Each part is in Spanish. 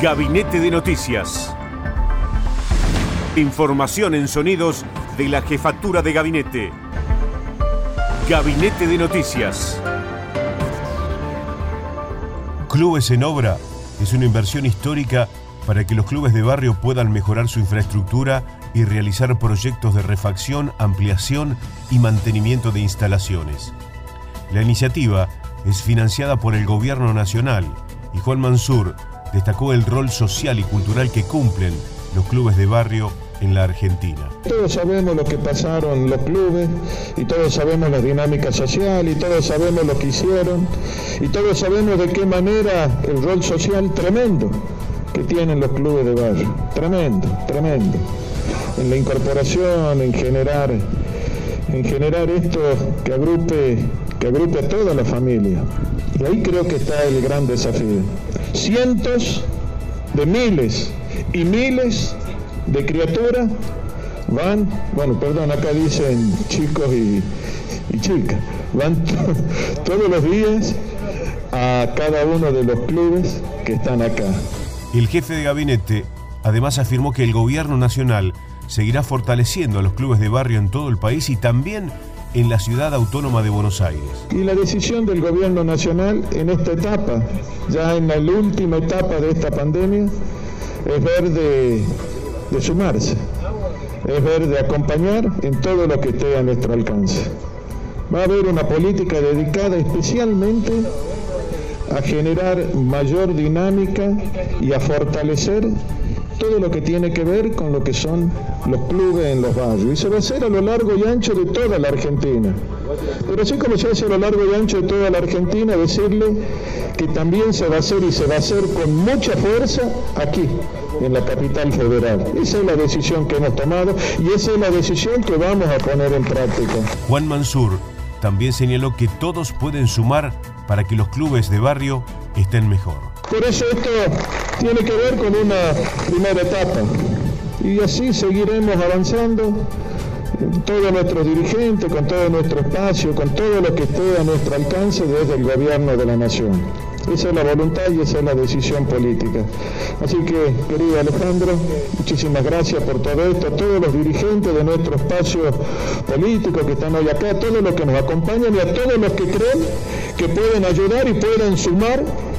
Gabinete de Noticias. Información en sonidos de la Jefatura de Gabinete. Gabinete de Noticias. Clubes en Obra es una inversión histórica para que los clubes de barrio puedan mejorar su infraestructura y realizar proyectos de refacción, ampliación y mantenimiento de instalaciones. La iniciativa es financiada por el Gobierno Nacional y Juan Mansur destacó el rol social y cultural que cumplen los clubes de barrio en la Argentina. Todos sabemos lo que pasaron los clubes y todos sabemos la dinámica social y todos sabemos lo que hicieron y todos sabemos de qué manera el rol social tremendo que tienen los clubes de barrio. Tremendo. En la incorporación, en generar esto que agrupe a toda la familia. Y ahí creo que está el gran desafío. Cientos de miles y miles de criaturas van, acá dicen chicos y chicas, van todos los días a cada uno de los clubes que están acá. El jefe de gabinete además afirmó que el Gobierno Nacional seguirá fortaleciendo a los clubes de barrio en todo el país y también en la Ciudad Autónoma de Buenos Aires. Y la decisión del Gobierno Nacional en esta etapa, ya en la última etapa de esta pandemia, es ver de sumarse, es ver de acompañar en todo lo que esté a nuestro alcance. Va a haber una política dedicada especialmente a generar mayor dinámica y a fortalecer todo lo que tiene que ver con lo que son los clubes en los barrios. Y se va a hacer a lo largo y ancho de toda la Argentina. Pero así como se hace a lo largo y ancho de toda la Argentina, decirle que también se va a hacer y se va a hacer con mucha fuerza aquí, en la capital federal. Esa es la decisión que hemos tomado y esa es la decisión que vamos a poner en práctica. Juan Mansur también señaló que todos pueden sumar para que los clubes de barrio estén mejor. Por eso esto tiene que ver con una primera etapa y así seguiremos avanzando, todos nuestros dirigentes, con todo nuestro espacio, con todo lo que esté a nuestro alcance desde el Gobierno de la Nación. Esa es la voluntad y esa es la decisión política. Así que, querido Alejandro, muchísimas gracias por todo esto, a todos los dirigentes de nuestro espacio político que están hoy acá, a todos los que nos acompañan y a todos los que creen que pueden ayudar y pueden sumar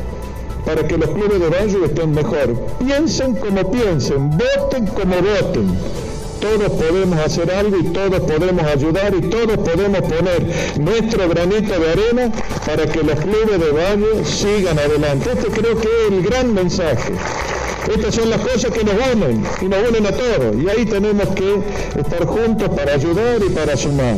para que los clubes de barrio estén mejor. Piensen como piensen, voten como voten. Todos podemos hacer algo y todos podemos ayudar y todos podemos poner nuestro granito de arena para que los clubes de barrio sigan adelante. Este creo que es el gran mensaje. Estas son las cosas que nos unen y nos unen a todos. Y ahí tenemos que estar juntos para ayudar y para sumar.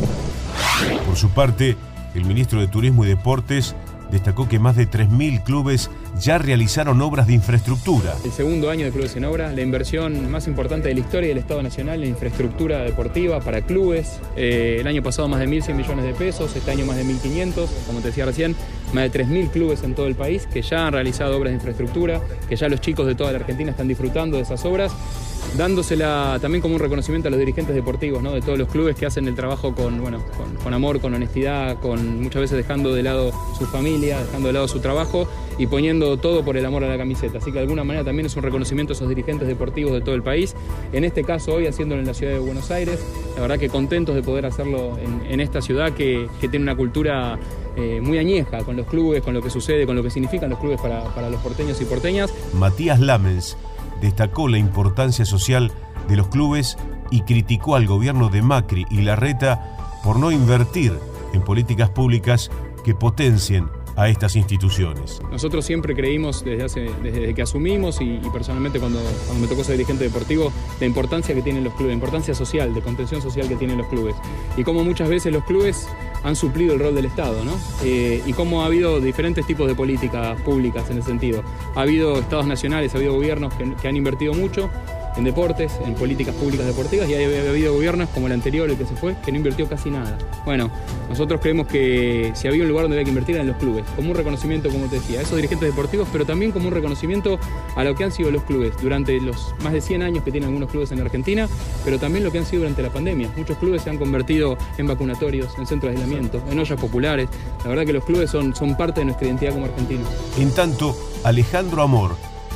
Por su parte, el ministro de Turismo y Deportes destacó que más de 3.000 clubes ya realizaron obras de infraestructura. El segundo año de Clubes en Obra, la inversión más importante de la historia del Estado Nacional en infraestructura deportiva para clubes. El año pasado más de 1.100 millones de pesos, este año más de 1.500, como te decía recién, más de 3.000 clubes en todo el país que ya han realizado obras de infraestructura, que ya los chicos de toda la Argentina están disfrutando de esas obras, dándosela también como un reconocimiento a los dirigentes deportivos, ¿no? De todos los clubes que hacen el trabajo con amor, con honestidad, muchas veces dejando de lado su familia, dejando de lado su trabajo y poniendo todo por el amor a la camiseta. Así que de alguna manera también es un reconocimiento a esos dirigentes deportivos de todo el país. En este caso hoy haciéndolo en la ciudad de Buenos Aires, la verdad que contentos de poder hacerlo en esta ciudad que tiene una cultura muy añeja con los clubes, con lo que sucede, con lo que significan los clubes para los porteños y porteñas. Matías Lamens destacó la importancia social de los clubes y criticó al gobierno de Macri y Larreta por no invertir en políticas públicas que potencien a estas instituciones. Nosotros siempre creímos desde que asumimos y personalmente cuando me tocó ser dirigente deportivo, la importancia que tienen los clubes, la importancia social, de contención social que tienen los clubes y cómo muchas veces los clubes han suplido el rol del Estado, ¿no? Y cómo ha habido diferentes tipos de políticas públicas en ese sentido. Ha habido estados nacionales, ha habido gobiernos que han invertido mucho en deportes, en políticas públicas deportivas, y ha habido gobiernos como el anterior, el que se fue, que no invirtió casi nada. Bueno, nosotros creemos que si había un lugar donde había que invertir era en los clubes, como un reconocimiento, como te decía, a esos dirigentes deportivos, pero también como un reconocimiento a lo que han sido los clubes durante los más de 100 años que tienen algunos clubes en la Argentina, pero también lo que han sido durante la pandemia. Muchos clubes se han convertido en vacunatorios, en centros de aislamiento, en ollas populares. La verdad que los clubes son parte de nuestra identidad como argentinos. En tanto, Alejandro Amor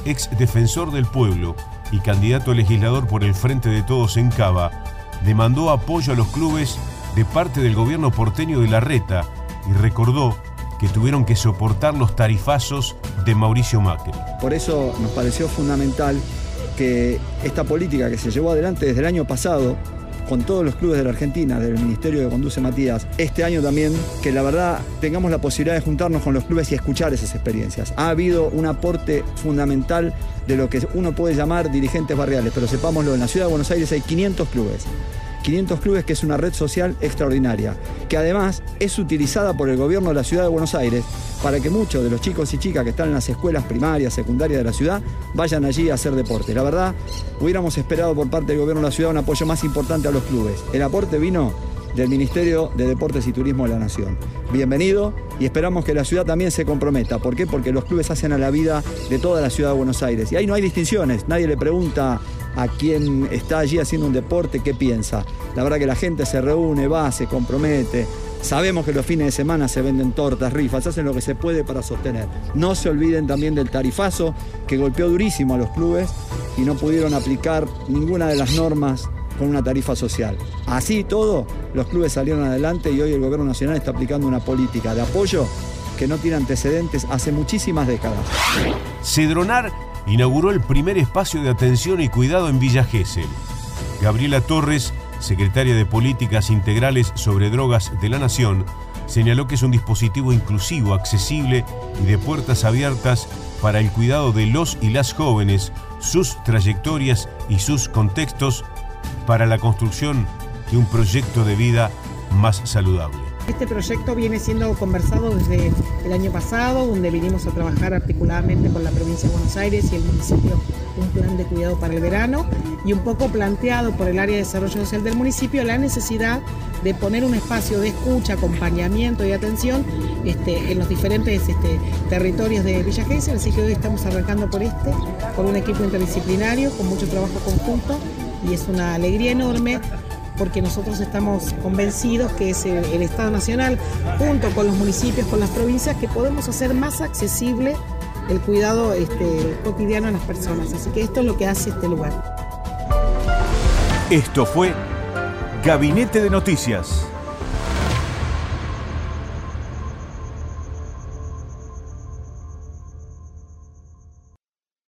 ex defensor del pueblo y candidato a legislador por el Frente de Todos en Cava, demandó apoyo a los clubes de parte del gobierno porteño de Larreta y recordó que tuvieron que soportar los tarifazos de Mauricio Macri. Por eso nos pareció fundamental que esta política que se llevó adelante desde el año pasado con todos los clubes de la Argentina, del ministerio que conduce Matías, este año también, que la verdad tengamos la posibilidad de juntarnos con los clubes y escuchar esas experiencias. Ha habido un aporte fundamental de lo que uno puede llamar dirigentes barriales, pero sepámoslo, en la ciudad de Buenos Aires hay 500 clubes. 500 clubes, que es una red social extraordinaria, que además es utilizada por el gobierno de la ciudad de Buenos Aires para que muchos de los chicos y chicas que están en las escuelas primarias, secundarias de la ciudad, vayan allí a hacer deporte. La verdad, hubiéramos esperado por parte del gobierno de la ciudad un apoyo más importante a los clubes. El aporte vino del Ministerio de Deportes y Turismo de la Nación. Bienvenido, y esperamos que la ciudad también se comprometa. ¿Por qué? Porque los clubes hacen a la vida de toda la ciudad de Buenos Aires. Y ahí no hay distinciones, nadie le pregunta a quien está allí haciendo un deporte qué piensa. La verdad que la gente se reúne, va, se compromete. Sabemos que los fines de semana se venden tortas, rifas, hacen lo que se puede para sostener. No se olviden también del tarifazo que golpeó durísimo a los clubes y no pudieron aplicar ninguna de las normas con una tarifa social. Así todo, los clubes salieron adelante y hoy el gobierno nacional está aplicando una política de apoyo que no tiene antecedentes hace muchísimas décadas. Cedronar inauguró el primer espacio de atención y cuidado en Villa Gesell. Gabriela Torres, secretaria de Políticas Integrales sobre Drogas de la Nación, señaló que es un dispositivo inclusivo, accesible y de puertas abiertas para el cuidado de los y las jóvenes, sus trayectorias y sus contextos, para la construcción de un proyecto de vida más saludable. Este proyecto viene siendo conversado desde el año pasado, donde vinimos a trabajar articuladamente con la provincia de Buenos Aires y el municipio un plan de cuidado para el verano, y un poco planteado por el área de desarrollo social del municipio la necesidad de poner un espacio de escucha, acompañamiento y atención en los diferentes territorios de Villa Gesell. Así que hoy estamos arrancando con un equipo interdisciplinario, con mucho trabajo conjunto, y es una alegría enorme, porque nosotros estamos convencidos que es el Estado Nacional, junto con los municipios, con las provincias, que podemos hacer más accesible el cuidado cotidiano a las personas. Así que esto es lo que hace este lugar. Esto fue Gabinete de Noticias.